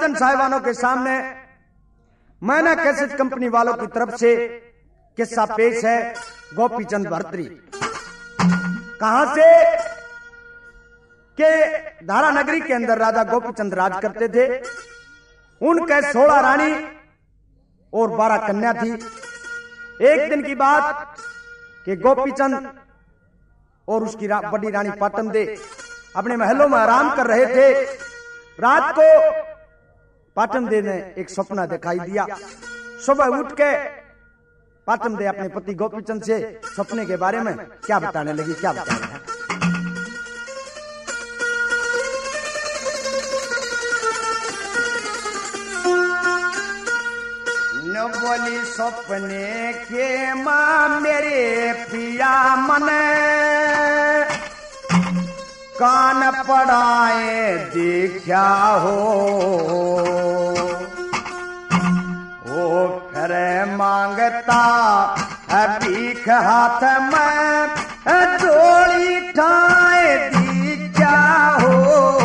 भक्तन साहिबानों के सामने मैना कैसेट कंपनी वालों की तरफ से किस्सा पेश है। गोपीचंद भर्तरी कहां से के धारा नगरी के अंदर राजा गोपीचंद राज करते थे। उनके 16 रानी और 12 कन्या थी। एक दिन की बात कि गोपीचंद और उसकी बड़ी रानी पाटम दे अपने महलों में आराम कर रहे थे। रात को पाटम दे ने एक सपना दिखाई दिया। सुबह उठ के पाटम दे अपने पति गोपीचंद से सपने के बारे में क्या बताने लगी, क्या बताने लगी। न बोली सपने के मां मेरे पिया मन कान पड़ाए देखा हो। ओ फिर मांगता भीख हाथ में डोली ठाए दीक्षा हो।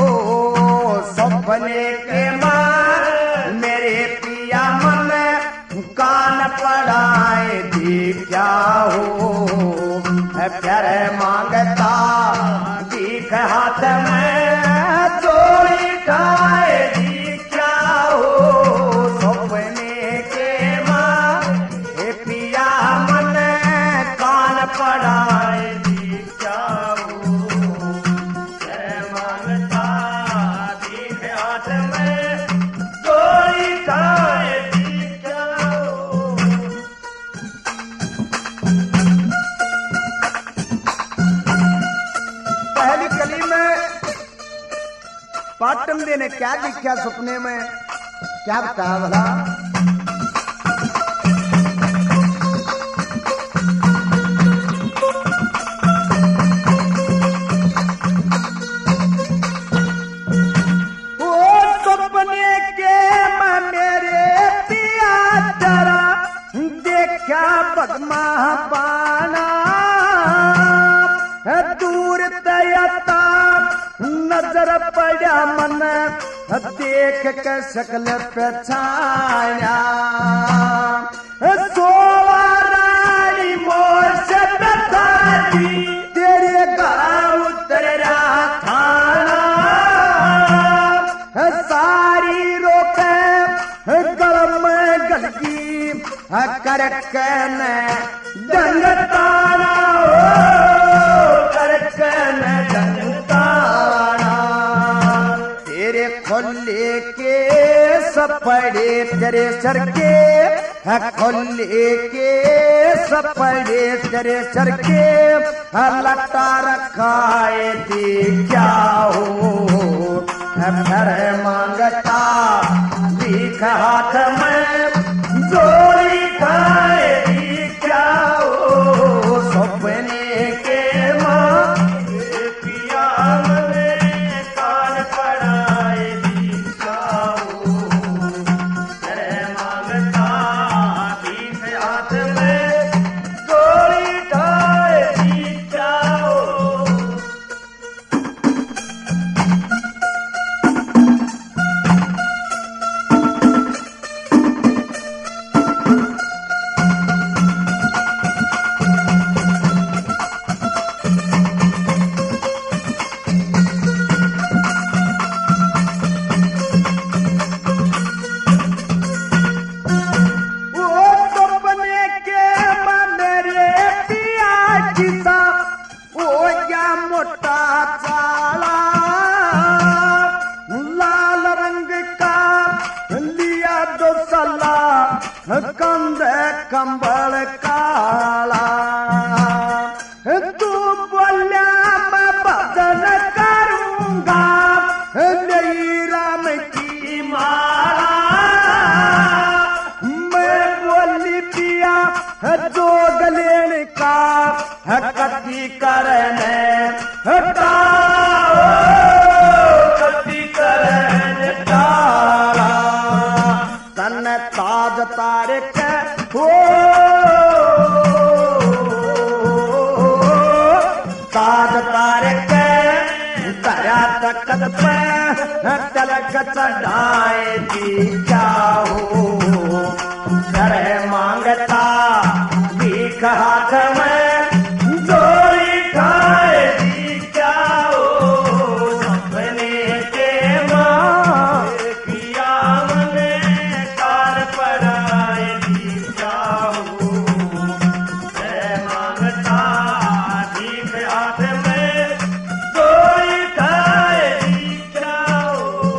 सपने के मां मेरे पिया मन कान पड़ाए दीक्षा हो। फिर मांगता भीख हाथ में डोली ठाए दीक्षा हो। सपने के मां पिया मन कान पड़ाए दीक्षा हो। मांगता भीख हाथ में डोली ठाए दीक्षा हो। पहली कली में पाटम दे ने क्या दिखा सपने में, क्या बताया भला। सपने के में मेरे पिया जरा देखा बगमा पाना दूर तयता नजर पड़ा मन देख के शकल पहचाना। 16 रानी मोर से बताई तेरे गाँव उतरा थाना। सारी रोके गलम गलगी करके ने दंगताना। तेरे खोले के सपड़े तेरे सर के खोले के सपड़े तेरे सर के लटा रखाए दी क्या हो। फिर मांगता भीख हाथ में जोड़ी खाए दी क्या हो। सपने के मां पिया मन कान पड़ाए दी क्या हो। मांगता भीख हाथ में जोड़ी खाए दी क्या हो। कंधे कंबल काला तू बोलिया मैं भजन करूंगा मेरी राम की माला। मैं बोली पिया जोग लेने का कति करने कति करने तारा। तन ताज तारे के हो ताज तारे के चढ़ा तकत पे तलक चढ़ाए दी जाओ घर मांगता भीख हाथ में जोड़ी खाए दी जाओ सपने के माँ किया मने कार पड़ाए दी जाओ घर मांगता भीख हाथ में जोड़ी खाए दी जाओ।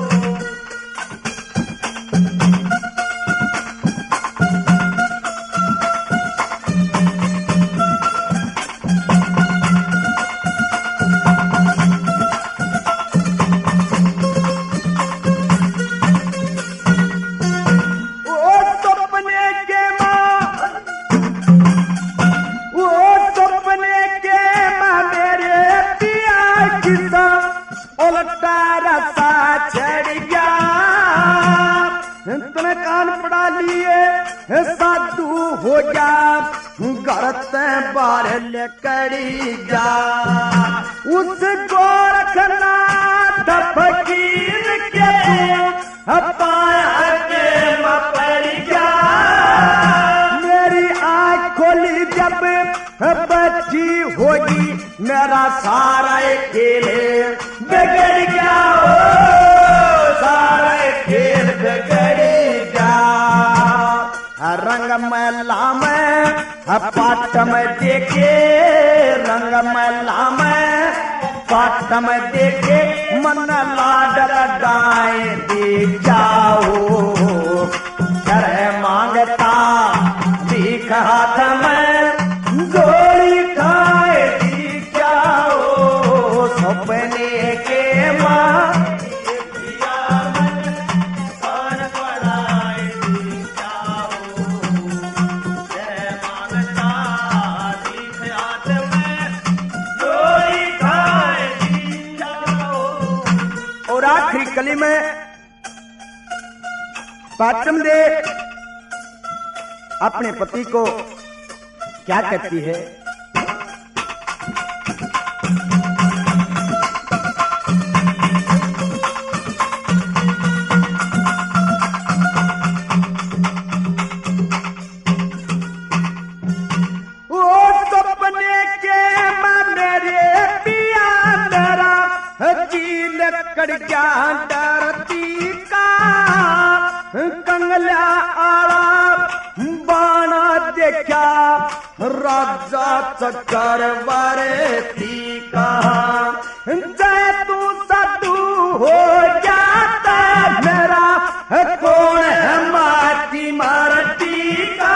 तुम्हें कान पड़ा लिए साधु हो जा घर ते बाहर लेकड़ी जा उस गोरखना फकीर के पाया के मर जा मेरी आँख खोली जब बच्ची होगी मेरा सारा खेल बिगड़ गया सारा खेल बिगड़ गया रंग मैला में पाट में देखे रंग मैला में पाट में देखे मन लाडल डाए दे जाओ घर मांगता भीख हाथ में जोड़ी खाए दी जाओ सपने के माँ और आखिरी कली में पाटम दे अपने पति को क्या कहती है कड़िया डरती का कंगला आला बाणा देखा राजा चक्कर बरती का जय तू साधु हो जाता मेरा कौन है माटी मारती का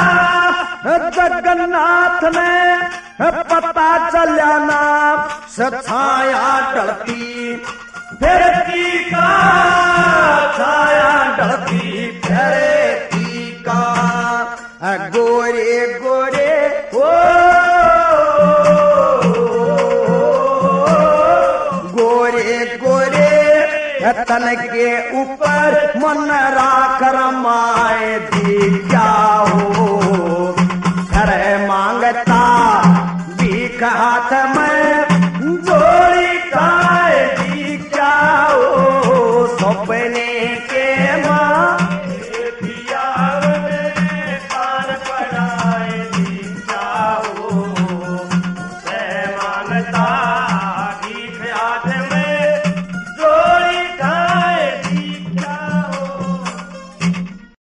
जगन्नाथ ने पता चला ना छाया डरती फिरती का छाया डरती फिरती का गोरे गोरे ओ गोरे गोरे तन के ऊपर मन राख रमाए दी जाओ घर मांगता भीख हाथ में जोड़ी खाए दी जाओ सपने के